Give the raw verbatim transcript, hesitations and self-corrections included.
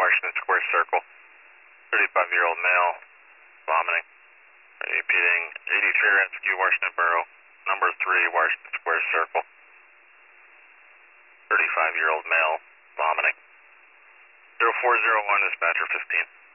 Washington Square Circle. thirty-five-year-old male, vomiting. Repeating, eighty-three Rescue, Washington Borough, number three, Washington Square Circle. thirty-five-year-old male, vomiting. zero four zero one, dispatcher fifteen.